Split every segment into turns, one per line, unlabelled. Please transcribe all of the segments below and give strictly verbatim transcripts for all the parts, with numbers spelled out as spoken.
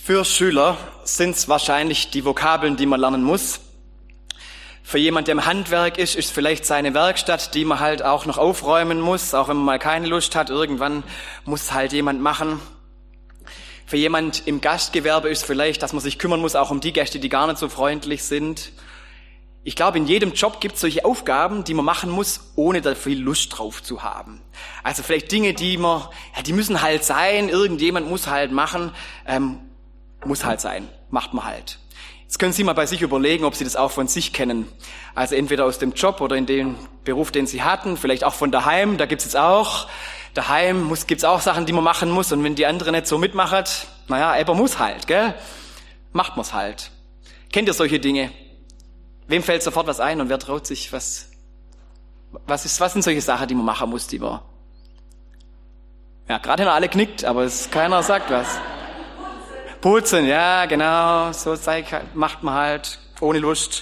Für Schüler sind es wahrscheinlich die Vokabeln, die man lernen muss. Für jemand, der im Handwerk ist, ist vielleicht seine Werkstatt, die man halt auch noch aufräumen muss, auch wenn man mal keine Lust hat. Irgendwann muss halt jemand machen. Für jemand im Gastgewerbe ist vielleicht, dass man sich kümmern muss, auch um die Gäste, die gar nicht so freundlich sind. Ich glaube, in jedem Job gibt es solche Aufgaben, die man machen muss, ohne da viel Lust drauf zu haben. Also vielleicht Dinge, die man, ja, die müssen halt sein, irgendjemand muss halt machen, ähm, muss halt sein, macht man halt. Jetzt können Sie mal bei sich überlegen, ob Sie das auch von sich kennen. Also entweder aus dem Job oder in dem Beruf, den Sie hatten, vielleicht auch von daheim, da gibt's jetzt auch. Daheim muss, gibt's auch Sachen, die man machen muss, und wenn die andere nicht so mitmachen, naja, aber muss halt, gell? Macht man's halt. Kennt ihr solche Dinge? Wem fällt sofort was ein und wer traut sich was? Was ist, was sind solche Sachen, die man machen muss, die man? Ja, gerade haben alle knickt, aber es, keiner sagt was. Putzen, ja, genau, so Zeug macht man halt, ohne Lust.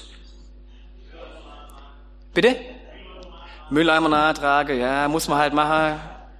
Bitte? Mülleimer nachtragen, ja, muss man halt machen.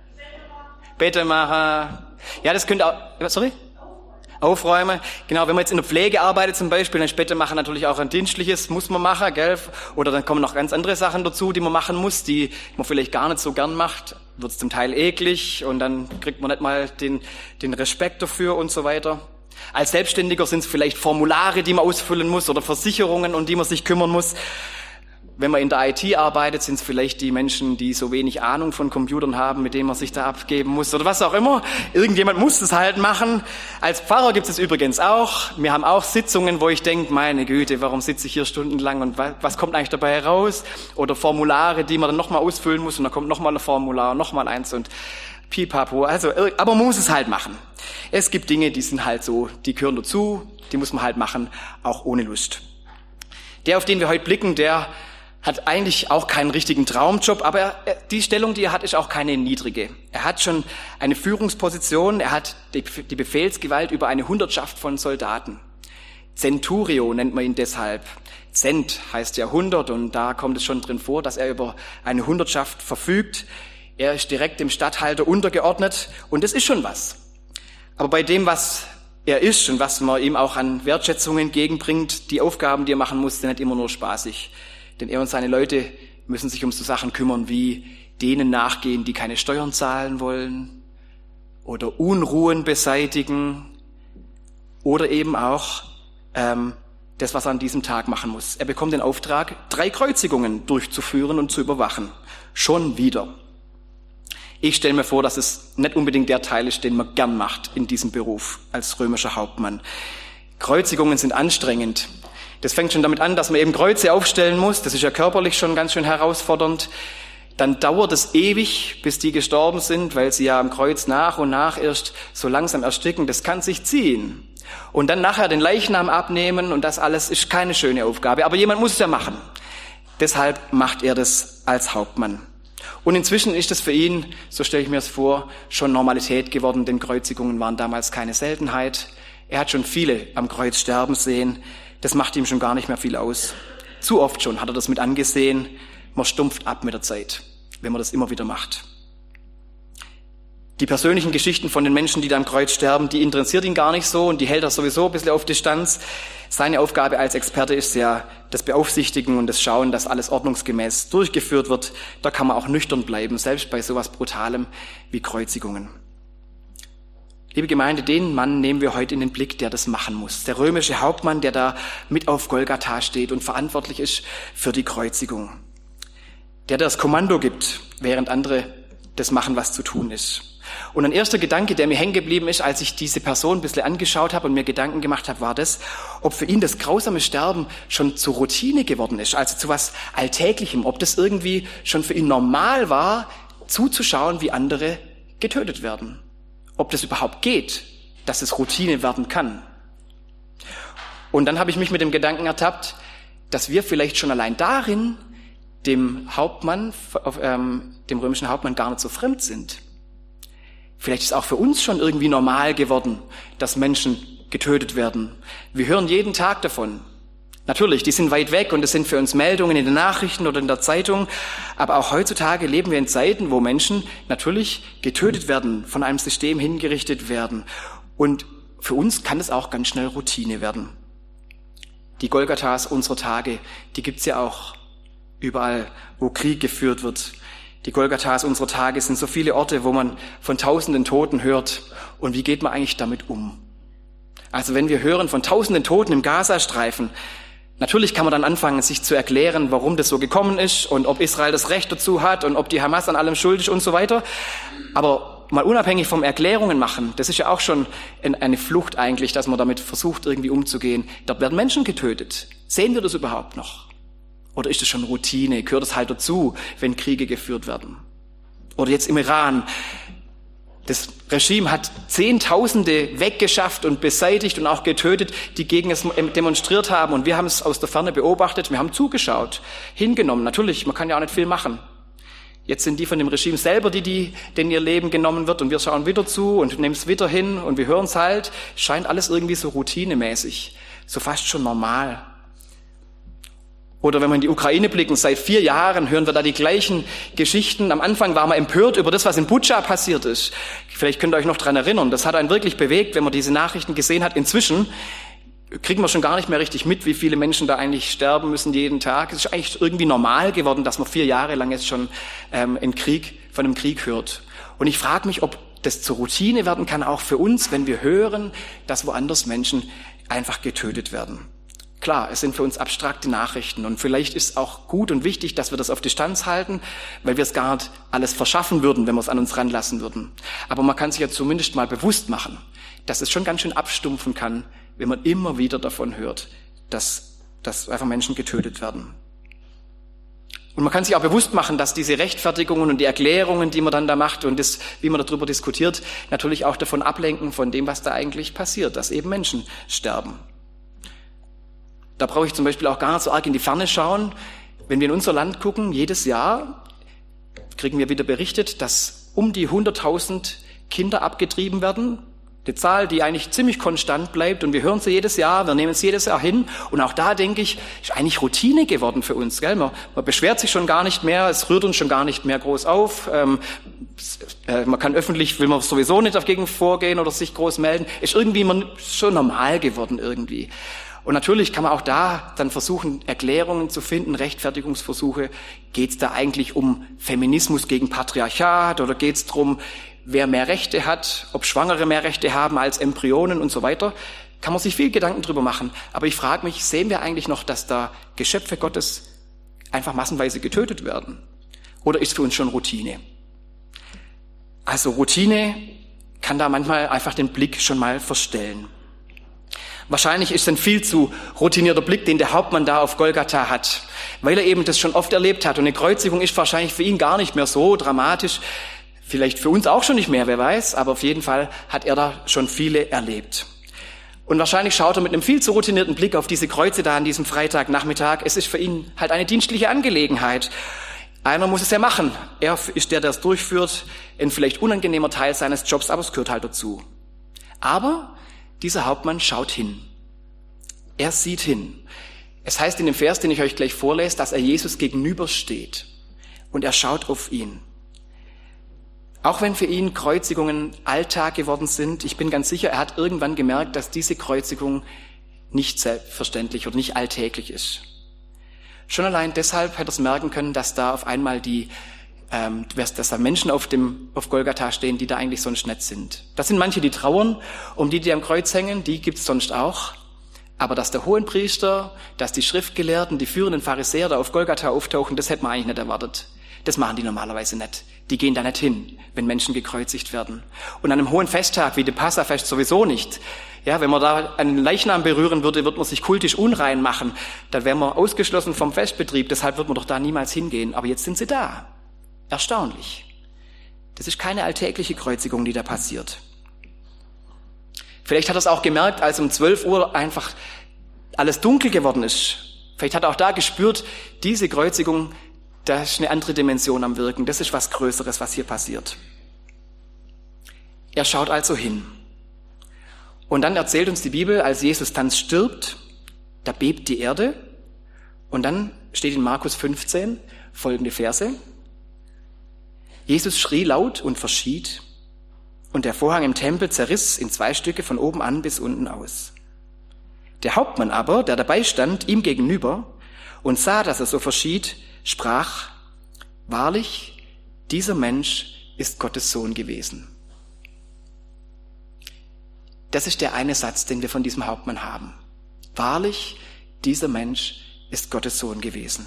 Bette machen. Ja, das könnte auch, sorry? Aufräumen. Genau, wenn man jetzt in der Pflege arbeitet zum Beispiel, dann ist Bette machen natürlich auch ein dienstliches, muss man machen, gell? Oder dann kommen noch ganz andere Sachen dazu, die man machen muss, die man vielleicht gar nicht so gern macht. Wird es zum Teil eklig und dann kriegt man nicht mal den, den Respekt dafür und so weiter. Als Selbstständiger sind es vielleicht Formulare, die man ausfüllen muss, oder Versicherungen, um die man sich kümmern muss. Wenn man in der I T arbeitet, sind es vielleicht die Menschen, die so wenig Ahnung von Computern haben, mit denen man sich da abgeben muss oder was auch immer. Irgendjemand muss es halt machen. Als Pfarrer gibt es übrigens auch. Wir haben auch Sitzungen, wo ich denke, meine Güte, warum sitze ich hier stundenlang und was, was kommt eigentlich dabei heraus? Oder Formulare, die man dann nochmal ausfüllen muss, und dann kommt nochmal ein Formular, nochmal eins und pipapo. Also, aber man muss es halt machen. Es gibt Dinge, die sind halt so, die gehören dazu, die muss man halt machen, auch ohne Lust. Der, auf den wir heute blicken, der hat eigentlich auch keinen richtigen Traumjob, aber er, die Stellung, die er hat, ist auch keine niedrige. Er hat schon eine Führungsposition, er hat die, die Befehlsgewalt über eine Hundertschaft von Soldaten. Centurio nennt man ihn deshalb. Cent heißt ja hundert, und da kommt es schon drin vor, dass er über eine Hundertschaft verfügt. Er ist direkt dem Statthalter untergeordnet, und das ist schon was. Aber bei dem, was er ist und was man ihm auch an Wertschätzung entgegenbringt, die Aufgaben, die er machen muss, sind nicht immer nur spaßig. Denn er und seine Leute müssen sich um so Sachen kümmern, wie denen nachgehen, die keine Steuern zahlen wollen, oder Unruhen beseitigen, oder eben auch ähm, das, was er an diesem Tag machen muss. Er bekommt den Auftrag, drei Kreuzigungen durchzuführen und zu überwachen. Schon wieder. Ich stelle mir vor, dass es nicht unbedingt der Teil ist, den man gern macht in diesem Beruf als römischer Hauptmann. Kreuzigungen sind anstrengend. Das fängt schon damit an, dass man eben Kreuze aufstellen muss. Das ist ja körperlich schon ganz schön herausfordernd. Dann dauert es ewig, bis die gestorben sind, weil sie ja am Kreuz nach und nach erst so langsam ersticken. Das kann sich ziehen. Und dann nachher den Leichnam abnehmen, und das alles ist keine schöne Aufgabe. Aber jemand muss es ja machen. Deshalb macht er das als Hauptmann. Und inzwischen ist es für ihn, so stelle ich mir es vor, schon Normalität geworden, denn Kreuzigungen waren damals keine Seltenheit. Er hat schon viele am Kreuz sterben sehen. Das macht ihm schon gar nicht mehr viel aus. Zu oft schon hat er das mit angesehen. Man stumpft ab mit der Zeit, wenn man das immer wieder macht. Die persönlichen Geschichten von den Menschen, die da am Kreuz sterben, die interessiert ihn gar nicht so, und die hält er sowieso ein bisschen auf Distanz. Seine Aufgabe als Experte ist ja das Beaufsichtigen und das Schauen, dass alles ordnungsgemäß durchgeführt wird. Da kann man auch nüchtern bleiben, selbst bei sowas Brutalem wie Kreuzigungen. Liebe Gemeinde, den Mann nehmen wir heute in den Blick, der das machen muss. Der römische Hauptmann, der da mit auf Golgatha steht und verantwortlich ist für die Kreuzigung. Der das Kommando gibt, während andere das machen, was zu tun ist. Und ein erster Gedanke, der mir hängen geblieben ist, als ich diese Person ein bisschen angeschaut habe und mir Gedanken gemacht habe, war das, ob für ihn das grausame Sterben schon zur Routine geworden ist, also zu was Alltäglichem, ob das irgendwie schon für ihn normal war, zuzuschauen, wie andere getötet werden. Ob das überhaupt geht, dass es Routine werden kann. Und dann habe ich mich mit dem Gedanken ertappt, dass wir vielleicht schon allein darin dem Hauptmann, ähm, dem römischen Hauptmann gar nicht so fremd sind. Vielleicht ist auch für uns schon irgendwie normal geworden, dass Menschen getötet werden. Wir hören jeden Tag davon. Natürlich, die sind weit weg und es sind für uns Meldungen in den Nachrichten oder in der Zeitung. Aber auch heutzutage leben wir in Zeiten, wo Menschen natürlich getötet werden, von einem System hingerichtet werden. Und für uns kann es auch ganz schnell Routine werden. Die Golgathas unserer Tage, die gibt's ja auch überall, wo Krieg geführt wird. Die Golgathas unserer Tage sind so viele Orte, wo man von tausenden Toten hört. Und wie geht man eigentlich damit um? Also wenn wir hören von tausenden Toten im Gazastreifen, natürlich kann man dann anfangen, sich zu erklären, warum das so gekommen ist und ob Israel das Recht dazu hat und ob die Hamas an allem schuld ist und so weiter. Aber mal unabhängig vom Erklärungen machen, das ist ja auch schon eine Flucht eigentlich, dass man damit versucht, irgendwie umzugehen. Dort werden Menschen getötet. Sehen wir das überhaupt noch? Oder ist das schon Routine? Gehört es halt dazu, wenn Kriege geführt werden? Oder jetzt im Iran. Das Regime hat Zehntausende weggeschafft und beseitigt und auch getötet, die gegen es demonstriert haben. Und wir haben es aus der Ferne beobachtet, wir haben zugeschaut, hingenommen. Natürlich, man kann ja auch nicht viel machen. Jetzt sind die von dem Regime selber, die, die denen ihr Leben genommen wird, und wir schauen wieder zu und nehmen es wieder hin und wir hören es halt. Scheint alles irgendwie so routinemäßig, so fast schon normal. Oder wenn wir in die Ukraine blicken, seit vier Jahren hören wir da die gleichen Geschichten. Am Anfang waren wir empört über das, was in Butscha passiert ist. Vielleicht könnt ihr euch noch dran erinnern. Das hat einen wirklich bewegt, wenn man diese Nachrichten gesehen hat. Inzwischen kriegen wir schon gar nicht mehr richtig mit, wie viele Menschen da eigentlich sterben müssen jeden Tag. Es ist eigentlich irgendwie normal geworden, dass man vier Jahre lang jetzt schon ähm, einen Krieg, von einem Krieg hört. Und ich frage mich, ob das zur Routine werden kann, auch für uns, wenn wir hören, dass woanders Menschen einfach getötet werden. Klar, es sind für uns abstrakte Nachrichten und vielleicht ist es auch gut und wichtig, dass wir das auf Distanz halten, weil wir es gar nicht alles verschaffen würden, wenn wir es an uns ranlassen würden. Aber man kann sich ja zumindest mal bewusst machen, dass es schon ganz schön abstumpfen kann, wenn man immer wieder davon hört, dass, dass einfach Menschen getötet werden. Und man kann sich auch bewusst machen, dass diese Rechtfertigungen und die Erklärungen, die man dann da macht und das, wie man darüber diskutiert, natürlich auch davon ablenken von dem, was da eigentlich passiert, dass eben Menschen sterben. Da brauche ich zum Beispiel auch gar nicht so arg in die Ferne schauen. Wenn wir in unser Land gucken, jedes Jahr kriegen wir wieder berichtet, dass um die hunderttausend Kinder abgetrieben werden. Eine Zahl, die eigentlich ziemlich konstant bleibt und wir hören sie jedes Jahr, wir nehmen es jedes Jahr hin. Und auch da, denke ich, ist eigentlich Routine geworden für uns. Gell? Man, man beschwert sich schon gar nicht mehr, es rührt uns schon gar nicht mehr groß auf. Ähm, äh, man kann öffentlich, will man sowieso nicht dagegen vorgehen oder sich groß melden. Ist irgendwie man, schon normal geworden irgendwie. Und natürlich kann man auch da dann versuchen, Erklärungen zu finden, Rechtfertigungsversuche. Geht es da eigentlich um Feminismus gegen Patriarchat oder geht es darum, wer mehr Rechte hat, ob Schwangere mehr Rechte haben als Embryonen und so weiter? Kann man sich viel Gedanken drüber machen. Aber ich frage mich, sehen wir eigentlich noch, dass da Geschöpfe Gottes einfach massenweise getötet werden? Oder ist für uns schon Routine? Also Routine kann da manchmal einfach den Blick schon mal verstellen. Wahrscheinlich ist es ein viel zu routinierter Blick, den der Hauptmann da auf Golgatha hat, weil er eben das schon oft erlebt hat. Und eine Kreuzigung ist wahrscheinlich für ihn gar nicht mehr so dramatisch, vielleicht für uns auch schon nicht mehr, wer weiß, aber auf jeden Fall hat er da schon viele erlebt. Und wahrscheinlich schaut er mit einem viel zu routinierten Blick auf diese Kreuze da an diesem Freitagnachmittag. Es ist für ihn halt eine dienstliche Angelegenheit. Einer muss es ja machen. Er ist der, der es durchführt, ein vielleicht unangenehmer Teil seines Jobs, aber es gehört halt dazu. Aber dieser Hauptmann schaut hin. Er sieht hin. Es heißt in dem Vers, den ich euch gleich vorlese, dass er Jesus gegenübersteht. Und er schaut auf ihn. Auch wenn für ihn Kreuzigungen Alltag geworden sind, ich bin ganz sicher, er hat irgendwann gemerkt, dass diese Kreuzigung nicht selbstverständlich oder nicht alltäglich ist. Schon allein deshalb hätte er es merken können, dass da auf einmal die Ähm, dass da Menschen auf dem auf Golgatha stehen, die da eigentlich sonst nicht sind. Das sind manche, die trauern um die, die am Kreuz hängen, die gibt's sonst auch. Aber dass der Hohenpriester, dass die Schriftgelehrten, die führenden Pharisäer da auf Golgatha auftauchen, das hätte man eigentlich nicht erwartet. Das machen die normalerweise nicht. Die gehen da nicht hin, wenn Menschen gekreuzigt werden. Und an einem hohen Festtag wie dem Passafest sowieso nicht. Ja, wenn man da einen Leichnam berühren würde, wird man sich kultisch unrein machen. Dann wäre man ausgeschlossen vom Festbetrieb. Deshalb wird man doch da niemals hingehen. Aber jetzt sind sie da. Erstaunlich. Das ist keine alltägliche Kreuzigung, die da passiert. Vielleicht hat er es auch gemerkt, als um zwölf Uhr einfach alles dunkel geworden ist. Vielleicht hat er auch da gespürt, diese Kreuzigung, da ist eine andere Dimension am Wirken. Das ist was Größeres, was hier passiert. Er schaut also hin. Und dann erzählt uns die Bibel, als Jesus dann stirbt, da bebt die Erde. Und dann steht in Markus fünfzehn folgende Verse. Jesus schrie laut und verschied, und der Vorhang im Tempel zerriss in zwei Stücke von oben an bis unten aus. Der Hauptmann aber, der dabei stand, ihm gegenüber und sah, dass er so verschied, sprach: Wahrlich, dieser Mensch ist Gottes Sohn gewesen. Das ist der eine Satz, den wir von diesem Hauptmann haben. Wahrlich, dieser Mensch ist Gottes Sohn gewesen.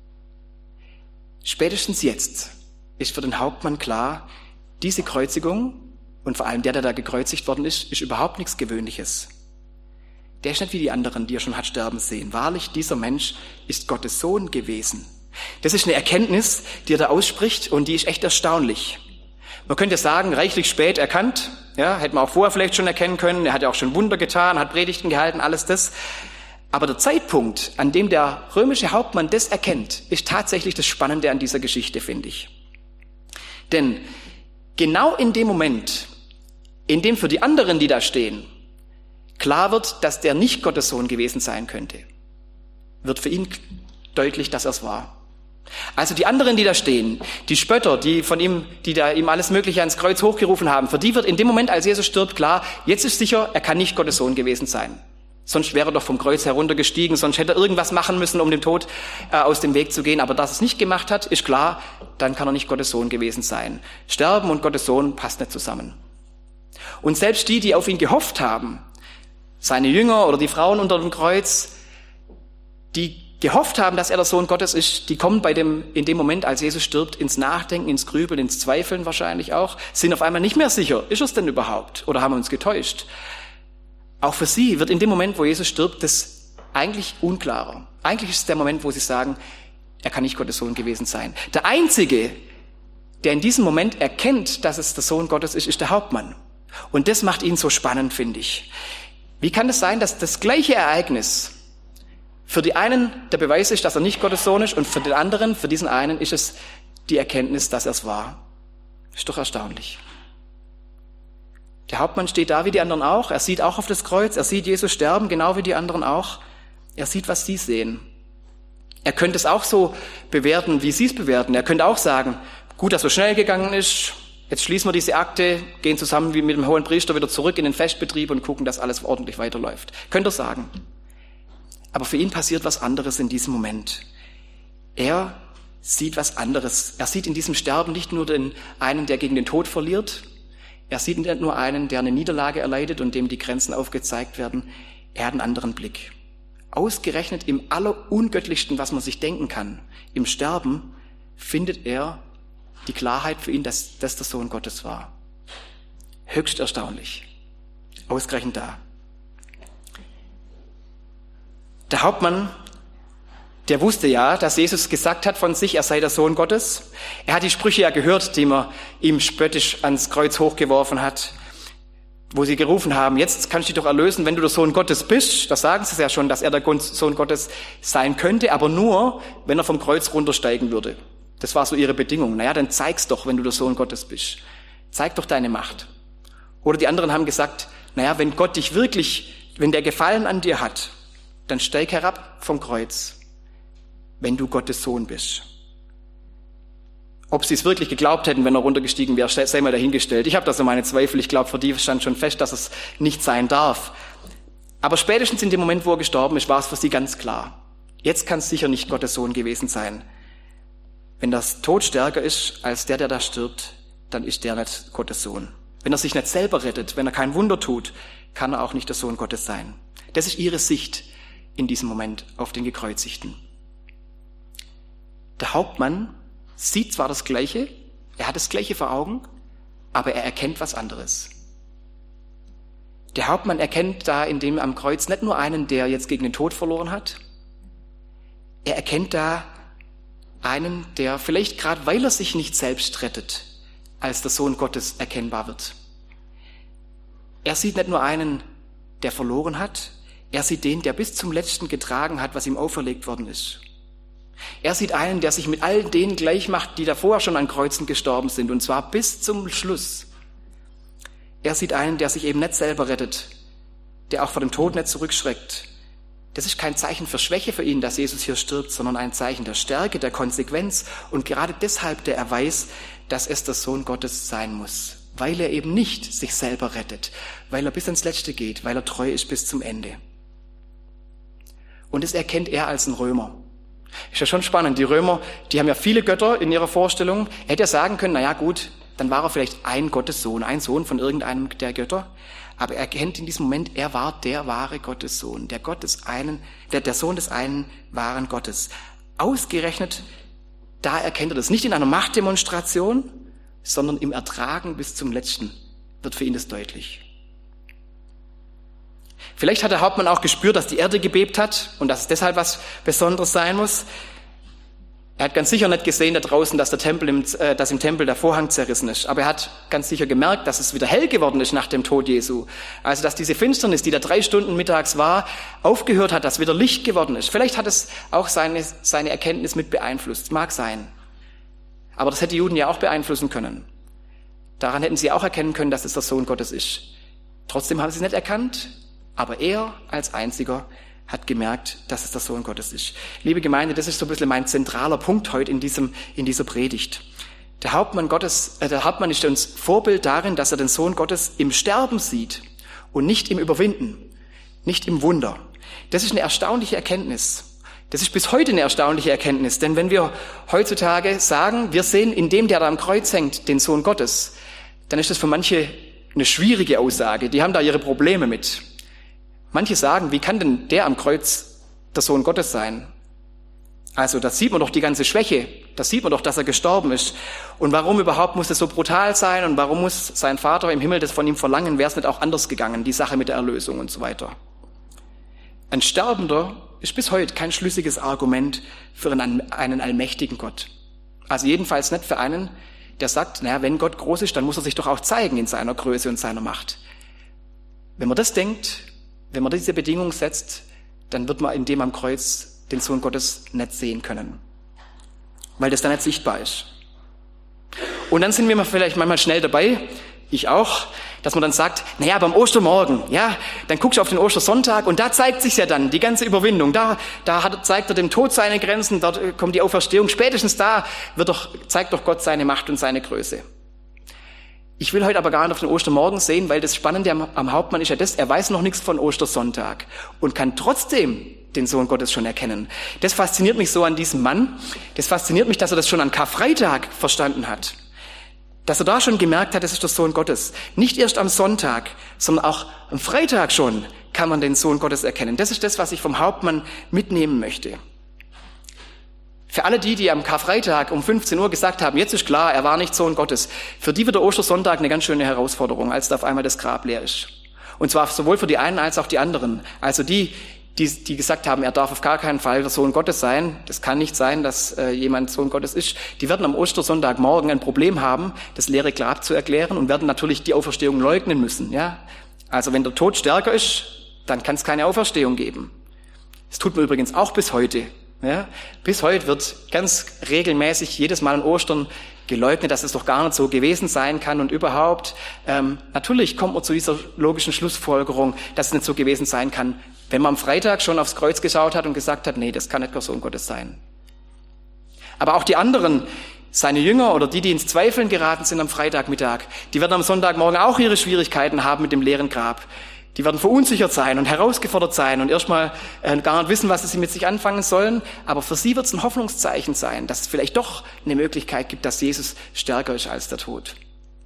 Spätestens jetzt ist für den Hauptmann klar, diese Kreuzigung und vor allem der, der da gekreuzigt worden ist, ist überhaupt nichts Gewöhnliches. Der ist nicht wie die anderen, die er schon hat sterben sehen. Wahrlich, dieser Mensch ist Gottes Sohn gewesen. Das ist eine Erkenntnis, die er da ausspricht und die ist echt erstaunlich. Man könnte sagen, reichlich spät erkannt, ja, hätte man auch vorher vielleicht schon erkennen können. Er hat ja auch schon Wunder getan, hat Predigten gehalten, alles das. Aber der Zeitpunkt, an dem der römische Hauptmann das erkennt, ist tatsächlich das Spannende an dieser Geschichte, finde ich. Denn genau in dem Moment, in dem für die anderen, die da stehen, klar wird, dass der nicht Gottes Sohn gewesen sein könnte, wird für ihn deutlich, dass er es war. Also die anderen, die da stehen, die Spötter, die von ihm, die da ihm alles Mögliche ans Kreuz hochgerufen haben, für die wird in dem Moment, als Jesus stirbt, klar, jetzt ist sicher, er kann nicht Gottes Sohn gewesen sein. Sonst wäre er doch vom Kreuz heruntergestiegen, sonst hätte er irgendwas machen müssen, um dem Tod äh, aus dem Weg zu gehen. Aber dass er es nicht gemacht hat, ist klar, dann kann er nicht Gottes Sohn gewesen sein. Sterben und Gottes Sohn passt nicht zusammen. Und selbst die, die auf ihn gehofft haben, seine Jünger oder die Frauen unter dem Kreuz, die gehofft haben, dass er der Sohn Gottes ist, die kommen bei dem, in dem Moment, als Jesus stirbt, ins Nachdenken, ins Grübeln, ins Zweifeln wahrscheinlich auch, sind auf einmal nicht mehr sicher, ist er es denn überhaupt? Oder haben wir uns getäuscht? Auch für sie wird in dem Moment, wo Jesus stirbt, das eigentlich unklarer. Eigentlich ist es der Moment, wo sie sagen, er kann nicht Gottes Sohn gewesen sein. Der Einzige, der in diesem Moment erkennt, dass es der Sohn Gottes ist, ist der Hauptmann. Und das macht ihn so spannend, finde ich. Wie kann es sein, dass das gleiche Ereignis für die einen der Beweis ist, dass er nicht Gottes Sohn ist, und für den anderen, für diesen einen, ist es die Erkenntnis, dass er es war? Ist doch erstaunlich. Der Hauptmann steht da wie die anderen auch. Er sieht auch auf das Kreuz. Er sieht Jesus sterben, genau wie die anderen auch. Er sieht, was sie sehen. Er könnte es auch so bewerten, wie sie es bewerten. Er könnte auch sagen, gut, dass so schnell gegangen ist. Jetzt schließen wir diese Akte, gehen zusammen wie mit dem hohen Priester wieder zurück in den Festbetrieb und gucken, dass alles ordentlich weiterläuft. Könnte er sagen. Aber für ihn passiert was anderes in diesem Moment. Er sieht was anderes. Er sieht in diesem Sterben nicht nur den einen, der gegen den Tod verliert. Er sieht nicht nur einen, der eine Niederlage erleidet und dem die Grenzen aufgezeigt werden. Er hat einen anderen Blick. Ausgerechnet im Allerungöttlichsten, was man sich denken kann, im Sterben, findet er die Klarheit für ihn, dass das der Sohn Gottes war. Höchst erstaunlich. Ausgerechnet da. Der Hauptmann, der wusste ja, dass Jesus gesagt hat von sich, er sei der Sohn Gottes. Er hat die Sprüche ja gehört, die man ihm spöttisch ans Kreuz hochgeworfen hat, wo sie gerufen haben, jetzt kannst du dich doch erlösen, wenn du der Sohn Gottes bist. Da sagen sie ja schon, dass er der Sohn Gottes sein könnte, aber nur, wenn er vom Kreuz runtersteigen würde. Das war so ihre Bedingung. Naja, dann zeig's doch, wenn du der Sohn Gottes bist. Zeig doch deine Macht. Oder die anderen haben gesagt, naja, wenn Gott dich wirklich, wenn der Gefallen an dir hat, dann steig herab vom Kreuz, wenn du Gottes Sohn bist. Ob sie es wirklich geglaubt hätten, wenn er runtergestiegen wäre, sei mal dahingestellt. Ich habe da so meine Zweifel. Ich glaube, für die stand schon fest, dass es nicht sein darf. Aber spätestens in dem Moment, wo er gestorben ist, war es für sie ganz klar. Jetzt kann es sicher nicht Gottes Sohn gewesen sein. Wenn das Tod stärker ist als der, der da stirbt, dann ist der nicht Gottes Sohn. Wenn er sich nicht selber rettet, wenn er kein Wunder tut, kann er auch nicht der Sohn Gottes sein. Das ist ihre Sicht in diesem Moment auf den Gekreuzigten. Der Hauptmann sieht zwar das Gleiche, er hat das Gleiche vor Augen, aber er erkennt was anderes. Der Hauptmann erkennt da in dem am Kreuz nicht nur einen, der jetzt gegen den Tod verloren hat, er erkennt da einen, der vielleicht gerade, weil er sich nicht selbst rettet, als der Sohn Gottes erkennbar wird. Er sieht nicht nur einen, der verloren hat, er sieht den, der bis zum Letzten getragen hat, was ihm auferlegt worden ist. Er sieht einen, der sich mit all denen gleich macht, die davor schon an Kreuzen gestorben sind, und zwar bis zum Schluss. Er sieht einen, der sich eben nicht selber rettet, der auch vor dem Tod nicht zurückschreckt. Das ist kein Zeichen für Schwäche für ihn, dass Jesus hier stirbt, sondern ein Zeichen der Stärke, der Konsequenz und gerade deshalb der Erweis, dass es der Sohn Gottes sein muss. weil er eben nicht sich selber rettet, weil er bis ans Letzte geht, weil er treu ist bis zum Ende. Und das erkennt er als ein Römer. Ist ja schon spannend. Die Römer, die haben ja viele Götter in ihrer Vorstellung. Er hätte ja sagen können, na ja, gut, dann war er vielleicht ein Gottessohn, ein Sohn von irgendeinem der Götter. Aber er erkennt in diesem Moment, er war der wahre Gottessohn, der Gott des einen, der, der Sohn des einen wahren Gottes. Ausgerechnet, da erkennt er das. Nicht in einer Machtdemonstration, sondern im Ertragen bis zum Letzten wird für ihn das deutlich. Vielleicht hat der Hauptmann auch gespürt, dass die Erde gebebt hat und dass es deshalb was Besonderes sein muss. Er hat ganz sicher nicht gesehen da draußen, dass, der Tempel im, äh, dass im Tempel der Vorhang zerrissen ist. Aber er hat ganz sicher gemerkt, dass es wieder hell geworden ist nach dem Tod Jesu. Also dass diese Finsternis, die da drei Stunden mittags war, aufgehört hat, dass wieder Licht geworden ist. Vielleicht hat es auch seine, seine Erkenntnis mit beeinflusst. Mag sein. Aber das hätte die Juden ja auch beeinflussen können. Daran hätten sie auch erkennen können, dass es der Sohn Gottes ist. Trotzdem haben sie es nicht erkannt. Aber er als Einziger hat gemerkt, dass es der Sohn Gottes ist. Liebe Gemeinde, das ist so ein bisschen mein zentraler Punkt heute in diesem, in dieser Predigt. Der Hauptmann Gottes, äh, der Hauptmann ist uns Vorbild darin, dass er den Sohn Gottes im Sterben sieht und nicht im Überwinden, nicht im Wunder. Das ist eine erstaunliche Erkenntnis. Das ist bis heute eine erstaunliche Erkenntnis, denn wenn wir heutzutage sagen, wir sehen in dem, der da am Kreuz hängt, den Sohn Gottes, dann ist das für manche eine schwierige Aussage. Die haben da ihre Probleme mit. Manche sagen, wie kann denn der am Kreuz der Sohn Gottes sein? Also, da sieht man doch die ganze Schwäche. Da sieht man doch, dass er gestorben ist. Und warum überhaupt muss es so brutal sein? Und warum muss sein Vater im Himmel das von ihm verlangen? Wäre es nicht auch anders gegangen? Die Sache mit der Erlösung und so weiter. Ein Sterbender ist bis heute kein schlüssiges Argument für einen, einen allmächtigen Gott. Also jedenfalls nicht für einen, der sagt, naja, wenn Gott groß ist, dann muss er sich doch auch zeigen in seiner Größe und seiner Macht. Wenn man das denkt, wenn man diese Bedingung setzt, dann wird man in dem am Kreuz den Sohn Gottes nicht sehen können, weil das dann nicht sichtbar ist. Und dann sind wir vielleicht manchmal schnell dabei, ich auch, dass man dann sagt, naja, beim Ostermorgen, ja, dann guckst du auf den Ostersonntag und da zeigt sich ja dann die ganze Überwindung. Da, da hat, zeigt er dem Tod seine Grenzen, dort kommt die Auferstehung. Spätestens da wird doch, zeigt doch Gott seine Macht und seine Größe. Ich will heute aber gar nicht auf den Ostermorgen sehen, weil das Spannende am, am Hauptmann ist ja das, er weiß noch nichts von Ostersonntag und kann trotzdem den Sohn Gottes schon erkennen. Das fasziniert mich so an diesem Mann. Das fasziniert mich, dass er das schon an Karfreitag verstanden hat. Dass er da schon gemerkt hat, das ist der Sohn Gottes. Nicht erst am Sonntag, sondern auch am Freitag schon kann man den Sohn Gottes erkennen. Das ist das, was ich vom Hauptmann mitnehmen möchte. Für alle die, die am Karfreitag um fünfzehn Uhr gesagt haben, jetzt ist klar, er war nicht Sohn Gottes, für die wird der Ostersonntag eine ganz schöne Herausforderung, als da auf einmal das Grab leer ist. Und zwar sowohl für die einen als auch die anderen. Also die, die, die gesagt haben, er darf auf gar keinen Fall der Sohn Gottes sein, das kann nicht sein, dass äh, jemand Sohn Gottes ist, die werden am Ostersonntagmorgen ein Problem haben, das leere Grab zu erklären und werden natürlich die Auferstehung leugnen müssen. Ja? Also wenn der Tod stärker ist, dann kann es keine Auferstehung geben. Das tut man übrigens auch bis heute. Ja, bis heute wird ganz regelmäßig jedes Mal an Ostern geleugnet, dass es doch gar nicht so gewesen sein kann und überhaupt. Ähm, natürlich kommt man zu dieser logischen Schlussfolgerung, dass es nicht so gewesen sein kann, wenn man am Freitag schon aufs Kreuz geschaut hat und gesagt hat, nee, das kann nicht der Sohn Gottes sein. Aber auch die anderen, seine Jünger oder die, die ins Zweifeln geraten sind am Freitagmittag, die werden am Sonntagmorgen auch ihre Schwierigkeiten haben mit dem leeren Grab. Die werden verunsichert sein und herausgefordert sein und erstmal äh, gar nicht wissen, was sie mit sich anfangen sollen. Aber für sie wird es ein Hoffnungszeichen sein, dass es vielleicht doch eine Möglichkeit gibt, dass Jesus stärker ist als der Tod.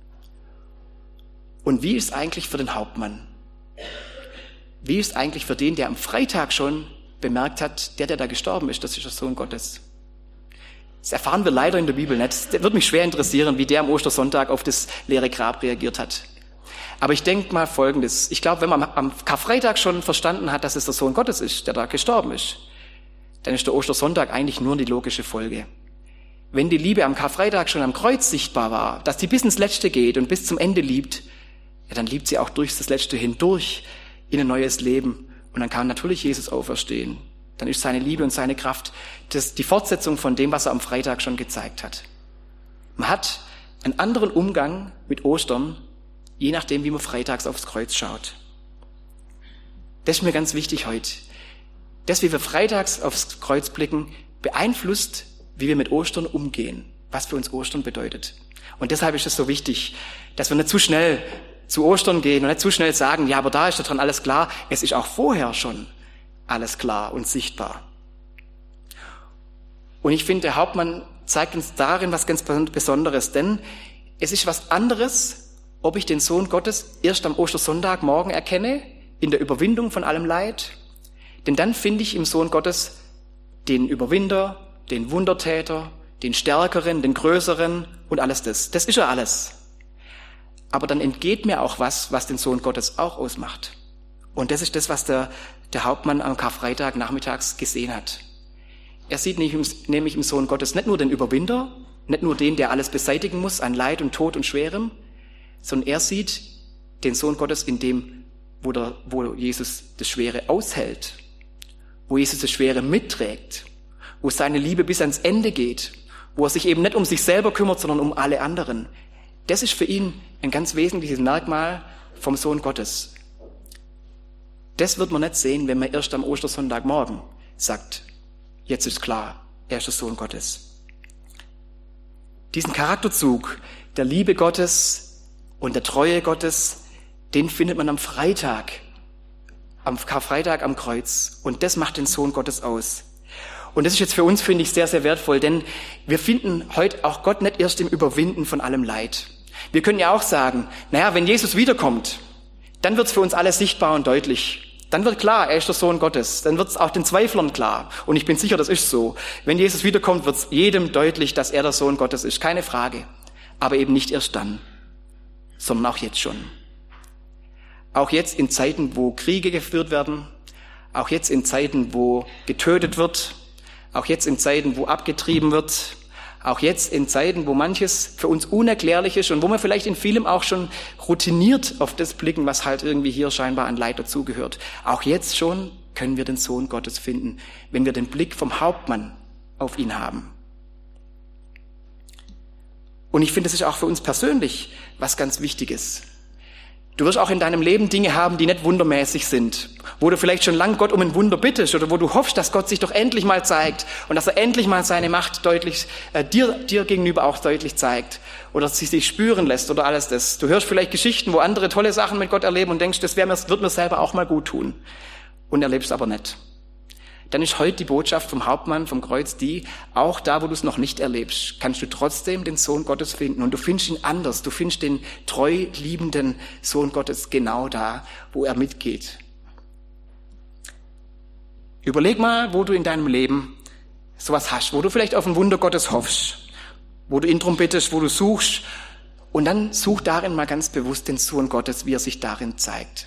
Und wie ist eigentlich für den Hauptmann? Wie ist eigentlich für den, der am Freitag schon bemerkt hat, der, der da gestorben ist, das ist der Sohn Gottes? Das erfahren wir leider in der Bibel nicht. Es würde mich schwer interessieren, wie der am Ostersonntag auf das leere Grab reagiert hat. Aber ich denke mal Folgendes. Ich glaube, wenn man am Karfreitag schon verstanden hat, dass es der Sohn Gottes ist, der da gestorben ist, dann ist der Ostersonntag eigentlich nur die logische Folge. Wenn die Liebe am Karfreitag schon am Kreuz sichtbar war, dass die bis ins Letzte geht und bis zum Ende liebt, ja, dann liebt sie auch durch das Letzte hindurch in ein neues Leben. Und dann kann natürlich Jesus auferstehen. Dann ist seine Liebe und seine Kraft das die Fortsetzung von dem, was er am Freitag schon gezeigt hat. Man hat einen anderen Umgang mit Ostern, je nachdem, wie man freitags aufs Kreuz schaut. Das ist mir ganz wichtig heute. Das, wie wir freitags aufs Kreuz blicken, beeinflusst, wie wir mit Ostern umgehen, was für uns Ostern bedeutet. Und deshalb ist es so wichtig, dass wir nicht zu schnell zu Ostern gehen und nicht zu schnell sagen, ja, aber da ist daran alles klar. Es ist auch vorher schon alles klar und sichtbar. Und ich finde, der Hauptmann zeigt uns darin was ganz Besonderes, denn es ist was anderes, ob ich den Sohn Gottes erst am Ostersonntagmorgen erkenne, in der Überwindung von allem Leid. Denn dann finde ich im Sohn Gottes den Überwinder, den Wundertäter, den Stärkeren, den Größeren und alles das. Das ist ja alles. Aber dann entgeht mir auch was, was den Sohn Gottes auch ausmacht. Und das ist das, was der, der Hauptmann am Karfreitag nachmittags gesehen hat. Er sieht nämlich im Sohn Gottes nicht nur den Überwinder, nicht nur den, der alles beseitigen muss an Leid und Tod und Schwerem, sondern er sieht den Sohn Gottes in dem, wo, der, wo Jesus das Schwere aushält, wo Jesus das Schwere mitträgt, wo seine Liebe bis ans Ende geht, wo er sich eben nicht um sich selber kümmert, sondern um alle anderen. Das ist für ihn ein ganz wesentliches Merkmal vom Sohn Gottes. Das wird man nicht sehen, wenn man erst am Ostersonntagmorgen sagt, jetzt ist klar, er ist der Sohn Gottes. Diesen Charakterzug der Liebe Gottes und der Treue Gottes, den findet man am Freitag, am Karfreitag am Kreuz. Und das macht den Sohn Gottes aus. Und das ist jetzt für uns, finde ich, sehr, sehr wertvoll, denn wir finden heute auch Gott nicht erst im Überwinden von allem Leid. Wir können ja auch sagen, naja, wenn Jesus wiederkommt, dann wird es für uns alle sichtbar und deutlich. Dann wird klar, er ist der Sohn Gottes. Dann wird es auch den Zweiflern klar. Und ich bin sicher, das ist so. Wenn Jesus wiederkommt, wird es jedem deutlich, dass er der Sohn Gottes ist. Keine Frage. Aber eben nicht erst dann, sondern auch jetzt schon. Auch jetzt in Zeiten, wo Kriege geführt werden, auch jetzt in Zeiten, wo getötet wird, auch jetzt in Zeiten, wo abgetrieben wird, auch jetzt in Zeiten, wo manches für uns unerklärlich ist und wo wir vielleicht in vielem auch schon routiniert auf das blicken, was halt irgendwie hier scheinbar an Leid dazugehört. Auch jetzt schon können wir den Sohn Gottes finden, wenn wir den Blick vom Hauptmann auf ihn haben. Und ich finde, das ist auch für uns persönlich was ganz Wichtiges. Du wirst auch in deinem Leben Dinge haben, die nicht wundermäßig sind, wo du vielleicht schon lang Gott um ein Wunder bittest oder wo du hoffst, dass Gott sich doch endlich mal zeigt und dass er endlich mal seine Macht deutlich äh, dir dir gegenüber auch deutlich zeigt oder dass sie sich spüren lässt oder alles das. Du hörst vielleicht Geschichten, wo andere tolle Sachen mit Gott erleben und denkst, das wär mir, wird mir selber auch mal gut tun und erlebst aber nicht. Dann ist heute die Botschaft vom Hauptmann, vom Kreuz die, auch da, wo du es noch nicht erlebst, kannst du trotzdem den Sohn Gottes finden. Und du findest ihn anders. Du findest den treu liebenden Sohn Gottes genau da, wo er mitgeht. Überleg mal, wo du in deinem Leben sowas hast, wo du vielleicht auf ein Wunder Gottes hoffst, wo du ihn drum bittest, wo du suchst. Und dann such darin mal ganz bewusst den Sohn Gottes, wie er sich darin zeigt.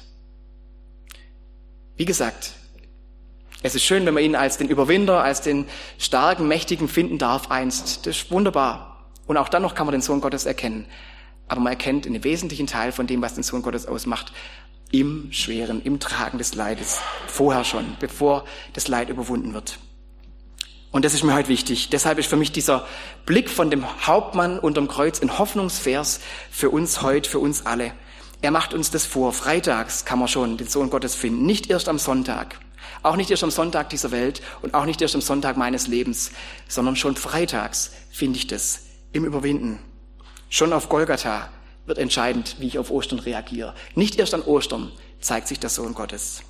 Wie gesagt, es ist schön, wenn man ihn als den Überwinder, als den starken, mächtigen finden darf einst. Das ist wunderbar. Und auch dann noch kann man den Sohn Gottes erkennen. Aber man erkennt einen wesentlichen Teil von dem, was den Sohn Gottes ausmacht, im Schweren, im Tragen des Leides. Vorher schon, bevor das Leid überwunden wird. Und das ist mir heute wichtig. Deshalb ist für mich dieser Blick von dem Hauptmann unterm Kreuz ein Hoffnungsvers für uns heute, für uns alle. Er macht uns das vor. Freitags kann man schon den Sohn Gottes finden. Nicht erst am Sonntag. Auch nicht erst am Sonntag dieser Welt und auch nicht erst am Sonntag meines Lebens, sondern schon freitags finde ich das im Überwinden. Schon auf Golgatha wird entscheidend, wie ich auf Ostern reagiere. Nicht erst an Ostern zeigt sich der Sohn Gottes.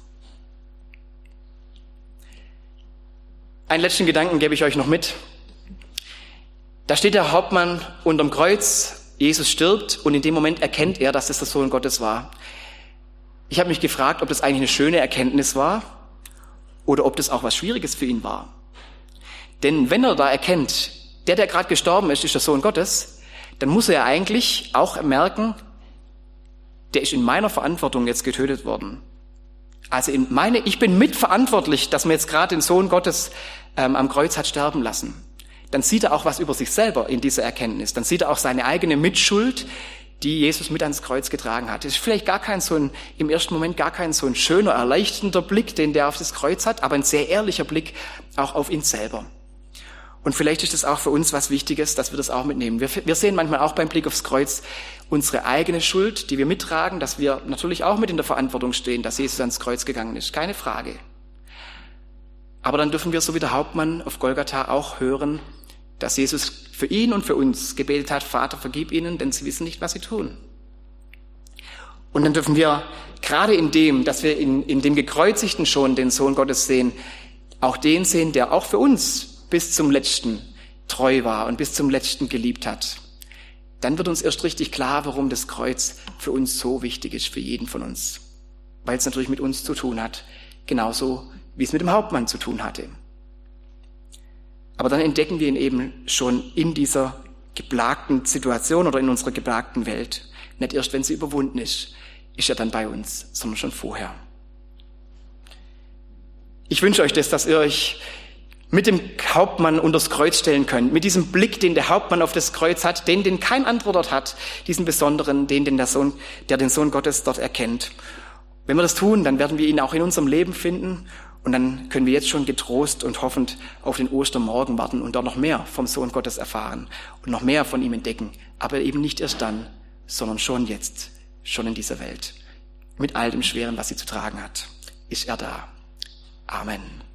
Einen letzten Gedanken gebe ich euch noch mit. Da steht der Hauptmann unterm Kreuz, Jesus stirbt und in dem Moment erkennt er, dass es der Sohn Gottes war. Ich habe mich gefragt, ob das eigentlich eine schöne Erkenntnis war oder ob das auch was Schwieriges für ihn war. Denn wenn er da erkennt, der, der gerade gestorben ist, ist der Sohn Gottes, dann muss er eigentlich auch merken, der ist in meiner Verantwortung jetzt getötet worden. Also in meine, ich bin mitverantwortlich, dass man jetzt gerade den Sohn Gottes ähm, am Kreuz hat sterben lassen. Dann sieht er auch was über sich selber in dieser Erkenntnis. Dann sieht er auch seine eigene Mitschuld, die Jesus mit ans Kreuz getragen hat. Das ist vielleicht gar kein so ein, im ersten Moment gar kein so ein schöner, erleichternder Blick, den der auf das Kreuz hat, aber ein sehr ehrlicher Blick auch auf ihn selber. Und vielleicht ist das auch für uns was Wichtiges, dass wir das auch mitnehmen. Wir, wir sehen manchmal auch beim Blick aufs Kreuz unsere eigene Schuld, die wir mittragen, dass wir natürlich auch mit in der Verantwortung stehen, dass Jesus ans Kreuz gegangen ist. Keine Frage. Aber dann dürfen wir so wie der Hauptmann auf Golgatha auch hören, dass Jesus für ihn und für uns gebetet hat, Vater, vergib ihnen, denn sie wissen nicht, was sie tun. Und dann dürfen wir gerade in dem, dass wir in, in dem Gekreuzigten schon den Sohn Gottes sehen, auch den sehen, der auch für uns bis zum Letzten treu war und bis zum Letzten geliebt hat. Dann wird uns erst richtig klar, warum das Kreuz für uns so wichtig ist, für jeden von uns. Weil es natürlich mit uns zu tun hat, genauso wie es mit dem Hauptmann zu tun hatte. Aber dann entdecken wir ihn eben schon in dieser geplagten Situation oder in unserer geplagten Welt. Nicht erst, wenn sie überwunden ist, ist er dann bei uns, sondern schon vorher. Ich wünsche euch das, dass ihr euch mit dem Hauptmann unters Kreuz stellen könnt, mit diesem Blick, den der Hauptmann auf das Kreuz hat, den, den kein anderer dort hat, diesen besonderen, den, den der Sohn, der den Sohn Gottes dort erkennt. Wenn wir das tun, dann werden wir ihn auch in unserem Leben finden und dann können wir jetzt schon getrost und hoffend auf den Ostermorgen warten und dort noch mehr vom Sohn Gottes erfahren und noch mehr von ihm entdecken, aber eben nicht erst dann, sondern schon jetzt, schon in dieser Welt. Mit all dem Schweren, was sie zu tragen hat, ist er da. Amen.